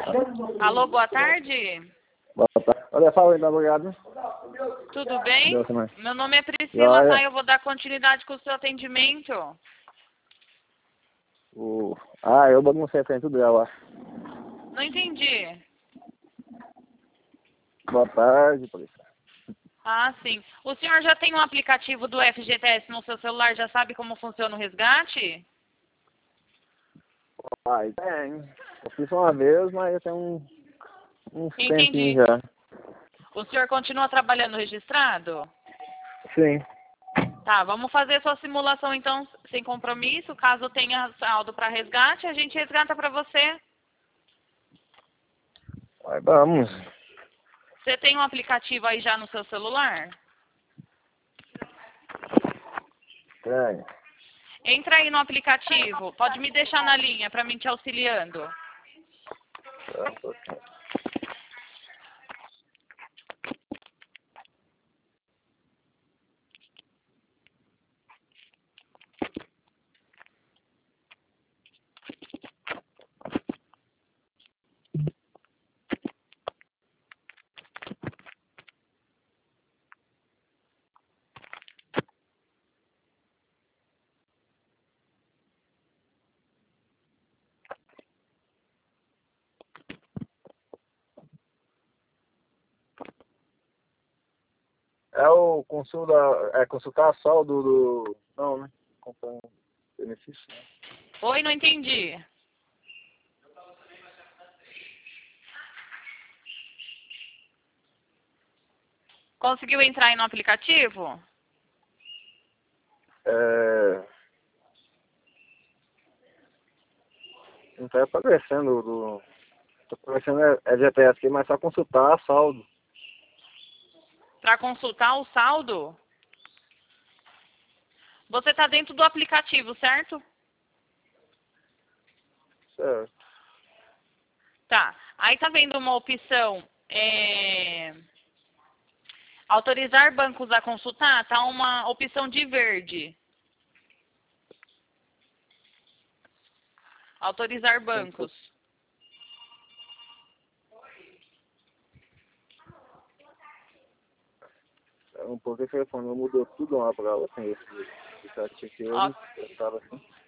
Alô, boa tarde. Boa tarde. Olha, fala aí, obrigado. Tudo bem? Deus, mãe. Meu nome é Priscila, Joia. tá? Eu vou dar continuidade com o seu atendimento. Eu baguncei a frente tudo dela. Não entendi. Boa tarde, polícia. Ah, sim. O senhor já tem um aplicativo do FGTS no seu celular? Já sabe como funciona o resgate? Pai, tem. Eu fiz uma vez, mas eu tenho uns Entendi. tempinhos já. O senhor continua trabalhando registrado? Sim. Tá, vamos fazer sua simulação então sem compromisso. Caso tenha saldo para resgate, a gente resgata para você. Vai, vamos. Você tem um aplicativo aí já no seu celular? Tem. Entra aí no aplicativo. Pode me deixar na linha para mim te auxiliando. É o consultar saldo do... Não, né? Comprar benefício, né? Oi, não entendi. Conseguiu entrar aí no aplicativo? Não tá aparecendo tá aparecendo GPS aqui, mas só consultar saldo. Para consultar o saldo? Você está dentro do aplicativo, certo? Certo. Tá. Aí tá vendo uma opção, autorizar bancos a consultar? Tá uma opção de verde. Autorizar bancos. Um pouco o telefone mudou tudo lá pra lá, assim, esse aplicativo aqui, Ó, eu tava assim.